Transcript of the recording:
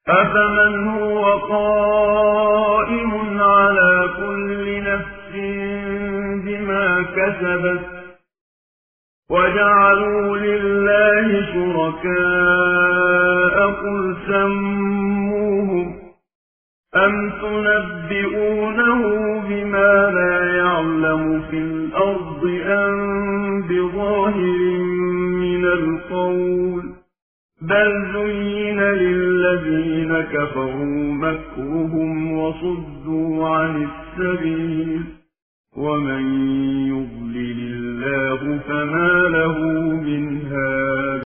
أفمن هو قائم على كل نفس بما كسبت وجعلوا لله شركاء قل سموهم أم تنبئونه بما لا يعلم في الأرض أم بظاهر من القول بل زين للذين كفروا مكرهم وصدوا عن السبيل ومن يضلل الله فما له من هاد